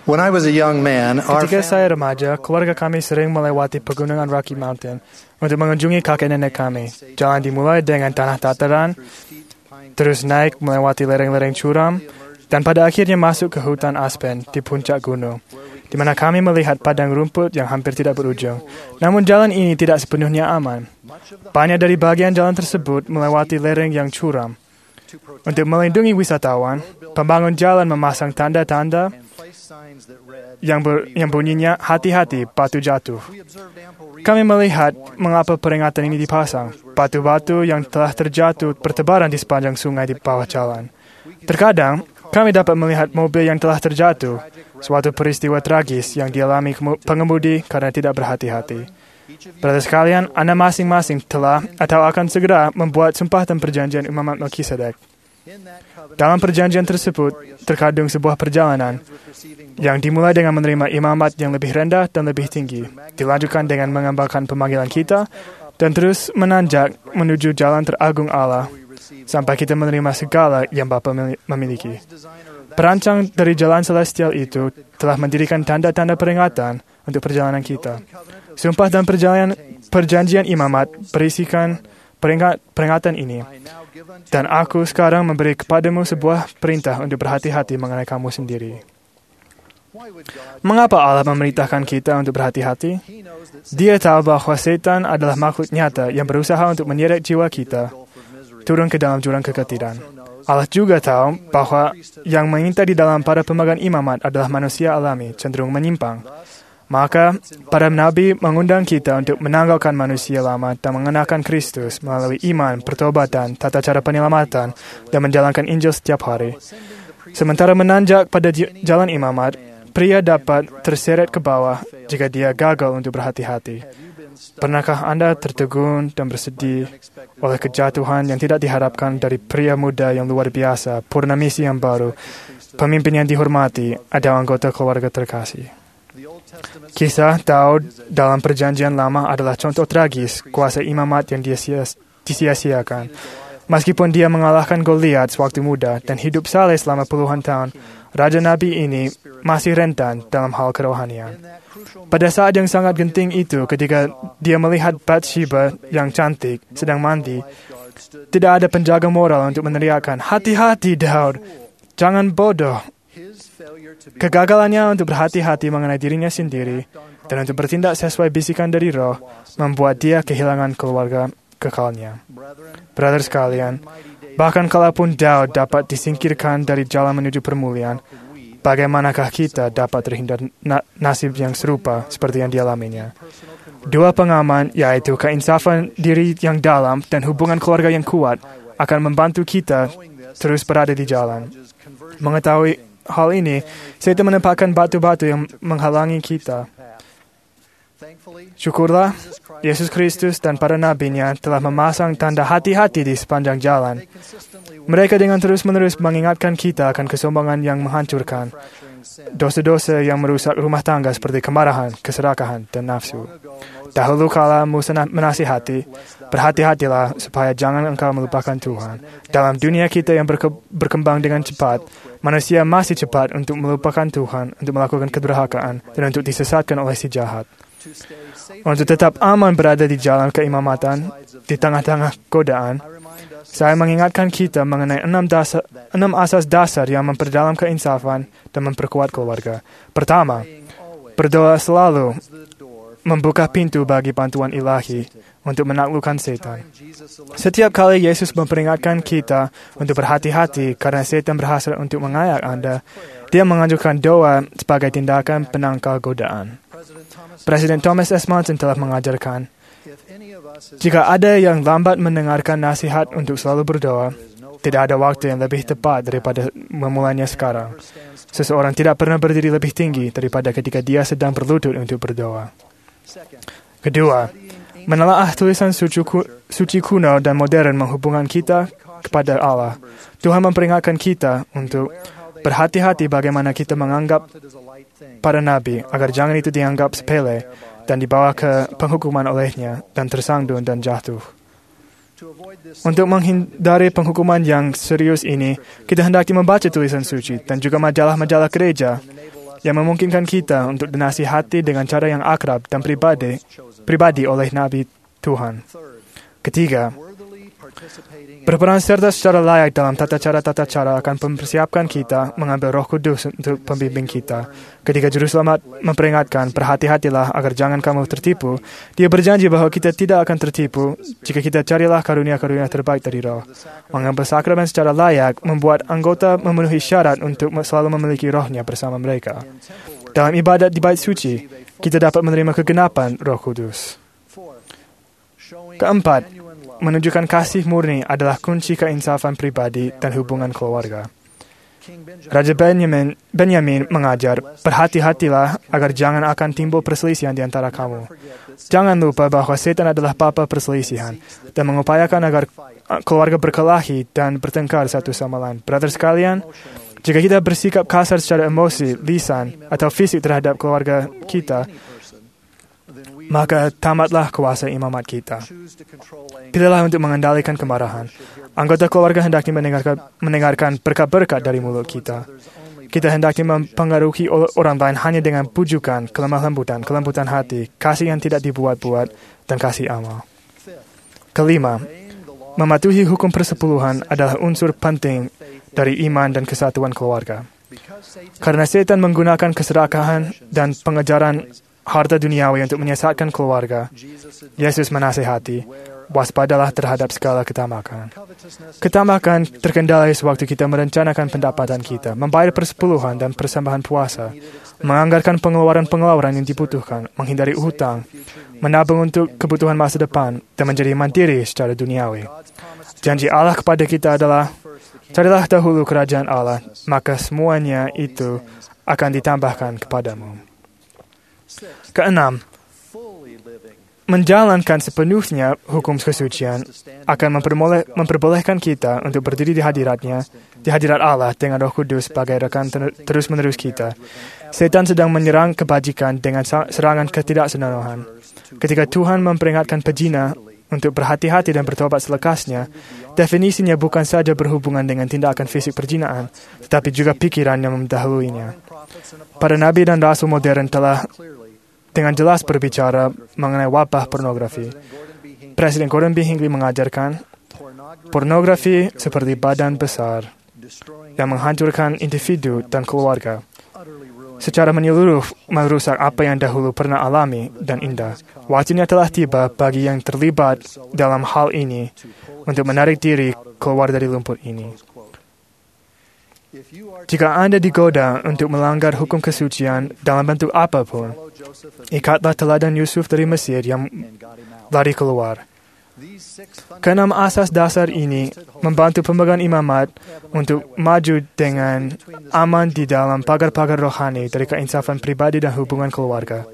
When I was a young man, our Ketika saya remaja, keluarga kami sering melewati pegunungan Rocky Mountain untuk mengunjungi kakek nenek kami. Jalan dimulai dengan tanah dataran, terus naik melewati lereng-lereng curam, dan pada akhirnya masuk ke hutan aspen di puncak gunung, di mana kami melihat padang rumput yang hampir tidak berujung. Namun jalan ini tidak sepenuhnya aman. Banyak dari bagian jalan tersebut melewati lereng yang curam. Untuk melindungi wisatawan, pembangun jalan memasang tanda-tanda yang bunyinya hati-hati batu jatuh. Kami melihat mengapa peringatan ini dipasang. Batu-batu yang telah terjatuh bertebaran di sepanjang sungai di bawah jalan. Terkadang, kami dapat melihat mobil yang telah terjatuh, suatu peristiwa tragis yang dialami pengemudi karena tidak berhati-hati. Brother sekalian, Anda masing-masing telah atau akan segera membuat sumpah dan perjanjian Imamat Melkisedek. Dalam perjanjian tersebut, terkandung sebuah perjalanan yang dimulai dengan menerima imamat yang lebih rendah dan lebih tinggi, dilanjutkan dengan mengembangkan pemanggilan kita, dan terus menanjak menuju jalan teragung Allah, sampai kita menerima segala yang Bapa memiliki. Perancang dari jalan celestial itu telah mendirikan tanda-tanda peringatan untuk perjalanan kita. Sumpah dan perjanjian imamat berisikan peringatan ini. Dan aku sekarang memberi kepadamu sebuah perintah untuk berhati-hati mengenai kamu sendiri. Mengapa Allah memerintahkan kita untuk berhati-hati? Dia tahu bahwa setan adalah makhluk nyata yang berusaha untuk menyeret jiwa kita turun ke dalam jurang keketiran. Allah juga tahu bahwa yang mengintai di dalam para pemegang imamat adalah manusia alami, cenderung menyimpang. Maka, para nabi mengundang kita untuk menanggalkan manusia lama dan mengenakan Kristus melalui iman, pertobatan, tata cara penyelamatan, dan menjalankan Injil setiap hari. Sementara menanjak pada jalan imamat, pria dapat terseret ke bawah jika dia gagal untuk berhati-hati. Pernahkah Anda tertegun dan bersedih oleh kejatuhan yang tidak diharapkan dari pria muda yang luar biasa, purna misi yang baru, pemimpin yang dihormati, atau anggota keluarga terkasih? Kisah Daud dalam Perjanjian Lama adalah contoh tragis kuasa imamat yang disia-siakan. Meskipun dia mengalahkan Goliat sewaktu muda dan hidup saleh selama puluhan tahun, Raja Nabi ini masih rentan dalam hal kerohanian. Pada saat yang sangat genting itu, ketika dia melihat Bathsheba yang cantik sedang mandi, tidak ada penjaga moral untuk meneriakkan, "Hati-hati Daud, jangan bodoh." Kegagalannya untuk berhati-hati mengenai dirinya sendiri dan untuk bertindak sesuai bisikan dari Roh membuat dia kehilangan keluarga kekalnya. Brother sekalian, bahkan kalaupun Daud dapat disingkirkan dari jalan menuju permuliaan, bagaimanakah kita dapat terhindar nasib yang serupa seperti yang dialaminya? Dua pengaman, yaitu keinsafan diri yang dalam dan hubungan keluarga yang kuat, akan membantu kita terus berada di jalan. Mengetahui hal ini, setan menempatkan batu-batu yang menghalangi kita. Syukurlah, Yesus Kristus dan para nabi-Nya telah memasang tanda hati-hati di sepanjang jalan. Mereka dengan terus-menerus mengingatkan kita akan kesombongan yang menghancurkan, dosa-dosa yang merusak rumah tangga seperti kemarahan, keserakahan, dan nafsu. Dahulu kala Musa menasihati, berhati-hatilah supaya jangan engkau melupakan Tuhan. Dalam dunia kita yang berkembang dengan cepat, manusia masih cepat untuk melupakan Tuhan, untuk melakukan kedurhakaan, dan untuk disesatkan oleh si jahat. Untuk tetap aman berada di jalan keimamatan, di tengah-tengah godaan, saya mengingatkan kita mengenai 6 asas dasar yang memperdalam keinsafan dan memperkuat keluarga. Pertama, berdoa selalu membuka pintu bagi bantuan ilahi untuk menaklukkan setan. Setiap kali Yesus memperingatkan kita untuk berhati-hati karena setan berhasrat untuk mengayak Anda, dia menganjurkan doa sebagai tindakan penangkal godaan. Presiden Thomas S. Monson telah mengajarkan, jika ada yang lambat mendengarkan nasihat untuk selalu berdoa, tidak ada waktu yang lebih tepat daripada memulainya sekarang. Seseorang tidak pernah berdiri lebih tinggi daripada ketika dia sedang berlutut untuk berdoa. Kedua, menelaah tulisan suci kuno dan modern menghubungkan kita kepada Allah. Tuhan memperingatkan kita untuk berhati-hati bagaimana kita menganggap para nabi, agar jangan itu dianggap sepele dan dibawa ke penghukuman olehnya dan tersandung dan jatuh. Untuk menghindari penghukuman yang serius ini, kita hendaknya membaca tulisan suci dan juga majalah-majalah gereja yang memungkinkan kita untuk dinasihati dengan cara yang akrab dan pribadi oleh Nabi Tuhan. Ketiga, berperan serta secara layak dalam tata cara akan mempersiapkan kita mengambil Roh Kudus untuk pembimbing kita. Ketika Juru Selamat memperingatkan, berhati-hatilah agar jangan kamu tertipu, Dia berjanji bahwa kita tidak akan tertipu jika kita carilah karunia-karunia terbaik dari Roh. Mengambil sakramen secara layak membuat anggota memenuhi syarat untuk selalu memiliki Roh-Nya bersama mereka. Dalam ibadat di Bait Suci, kita dapat menerima kegenapan Roh Kudus. Keempat, menunjukkan kasih murni adalah kunci keinsafan pribadi dan hubungan keluarga. Raja Benyamin mengajar, berhati-hatilah agar jangan akan timbul perselisihan di antara kamu. Jangan lupa bahwa setan adalah bapa perselisihan dan mengupayakan agar keluarga berkelahi dan bertengkar satu sama lain. Brother sekalian, jika kita bersikap kasar secara emosi, lisan, atau fisik terhadap keluarga kita, maka tamatlah kuasa imamat kita. Pilihlah untuk mengendalikan kemarahan. Anggota keluarga hendaknya mendengarkan berkat-berkat dari mulut kita. Kita hendaknya mempengaruhi orang lain hanya dengan pujukan, kelembutan hati, kasih yang tidak dibuat-buat, dan kasih amal. Kelima, mematuhi hukum persepuluhan adalah unsur penting dari iman dan kesatuan keluarga. Karena setan menggunakan keserakahan dan pengejaran harta duniawi untuk menyesatkan keluarga, Yesus menasihati, waspadalah terhadap segala ketamakan. Ketamakan terkendali sewaktu kita merencanakan pendapatan kita, membayar persepuluhan dan persembahan puasa, menganggarkan pengeluaran yang dibutuhkan, menghindari hutang, menabung untuk kebutuhan masa depan, dan menjadi mandiri secara duniawi. Janji Allah kepada kita adalah, carilah dahulu kerajaan Allah, maka semuanya itu akan ditambahkan kepadamu. Keenam, menjalankan sepenuhnya hukum kesucian akan memperbolehkan kita untuk berdiri di hadirat Allah dengan Roh Kudus sebagai rekan terus-menerus kita. Setan sedang menyerang kebajikan dengan serangan ketidaksenonohan. Ketika Tuhan memperingatkan pejina untuk berhati-hati dan bertobat selekasnya, definisinya bukan saja berhubungan dengan tindakan fisik perjinaan, tetapi juga pikiran yang mendahuluinya. Para nabi dan rasul modern telah dengan jelas berbicara mengenai wabah pornografi. Presiden Gordon B. Hinckley mengajarkan, pornografi seperti badan besar yang menghancurkan individu dan keluarga. Secara menyeluruh merusak apa yang dahulu pernah alami dan indah. Waktunya telah tiba bagi yang terlibat dalam hal ini untuk menarik diri keluar dari lumpur ini. Jika Anda digoda untuk melanggar hukum kesucian dalam bentuk apapun, ikatlah teladan Yusuf dari Mesir yang lari keluar. Keenam asas dasar ini membantu pemegang imamat untuk maju dengan aman di dalam pagar-pagar rohani dari keinsafan pribadi dan hubungan keluarga.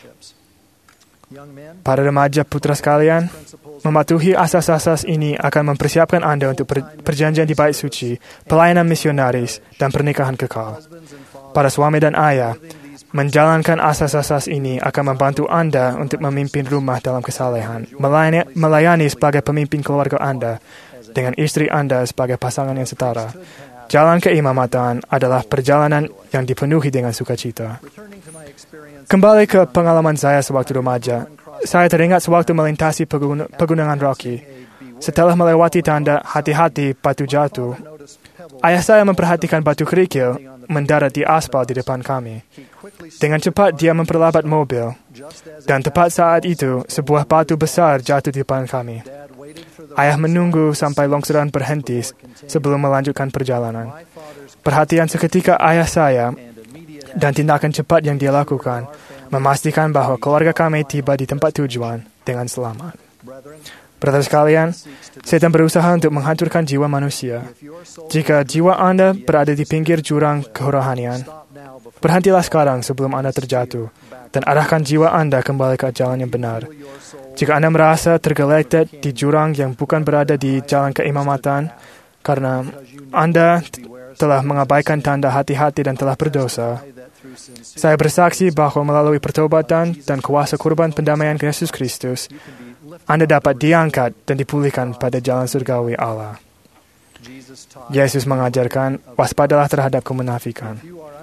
Para remaja putra sekalian, mematuhi asas-asas ini akan mempersiapkan Anda untuk perjanjian di Bait Suci, pelayanan misionaris, dan pernikahan kekal. Para suami dan ayah, menjalankan asas-asas ini akan membantu Anda untuk memimpin rumah dalam kesalehan, melayani sebagai pemimpin keluarga Anda, dengan istri Anda sebagai pasangan yang setara. Jalan keimamatan adalah perjalanan yang dipenuhi dengan sukacita. Kembali ke pengalaman saya sewaktu remaja, saya teringat sewaktu melintasi pegunungan Rocky. Setelah melewati tanda hati-hati batu jatuh, ayah saya memperhatikan batu kerikil mendarat di aspal di depan kami. Dengan cepat dia memperlambat mobil, dan tepat saat itu sebuah batu besar jatuh di depan kami. Ayah menunggu sampai longsoran berhenti sebelum melanjutkan perjalanan. Perhatian seketika ayah saya dan tindakan cepat yang dia lakukan memastikan bahwa keluarga kami tiba di tempat tujuan dengan selamat. Brother sekalian, setan berusaha untuk menghancurkan jiwa manusia. Jika jiwa Anda berada di pinggir jurang kerohanian, berhentilah sekarang sebelum Anda terjatuh dan arahkan jiwa Anda kembali ke jalan yang benar. Jika Anda merasa tergeletak di jurang yang bukan berada di jalan keimamatan karena Anda telah mengabaikan tanda hati-hati dan telah berdosa, saya bersaksi bahwa melalui pertobatan dan kuasa kurban pendamaian Yesus Kristus, Anda dapat diangkat dan dipulihkan pada jalan surgawi Allah. Yesus mengajarkan, waspadalah terhadap kemunafikan.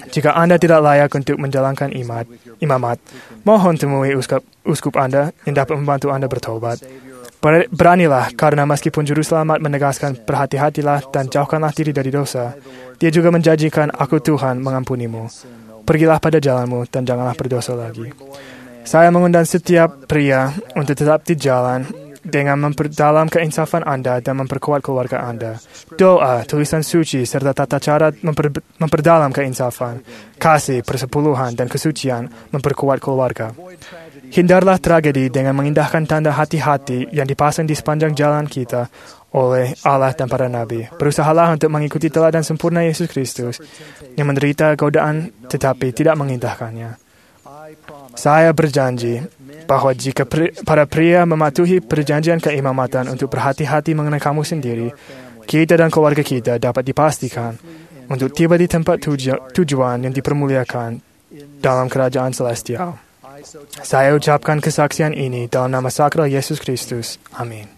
Jika Anda tidak layak untuk menjalankan imamat, mohon temui uskup Anda yang dapat membantu Anda bertobat. Beranilah, karena meskipun Juru Selamat menegaskan berhati-hatilah dan jauhkanlah diri dari dosa, Dia juga menjanjikan, aku Tuhan mengampunimu. Pergilah pada jalanmu dan janganlah berdosa lagi. Saya mengundang setiap pria untuk tetap di jalan dengan memperdalam keinsafan Anda dan memperkuat keluarga Anda. Doa, tulisan suci, serta tata cara memperdalam keinsafan, kasih, persepuluhan, dan kesucian memperkuat keluarga. Hindarlah tragedi dengan mengindahkan tanda hati-hati yang dipasang di sepanjang jalan kita oleh Allah dan para nabi. Berusahalah untuk mengikuti teladan sempurna Yesus Kristus yang menderita godaan tetapi tidak mengindahkannya. Saya berjanji bahwa jika para pria mematuhi perjanjian keimamatan untuk berhati-hati mengenai kamu sendiri, kita dan keluarga kita dapat dipastikan untuk tiba di tempat tujuan yang dipermuliakan dalam kerajaan celestial. Saya ucapkan kesaksian ini dalam nama sakral Yesus Kristus. Amin.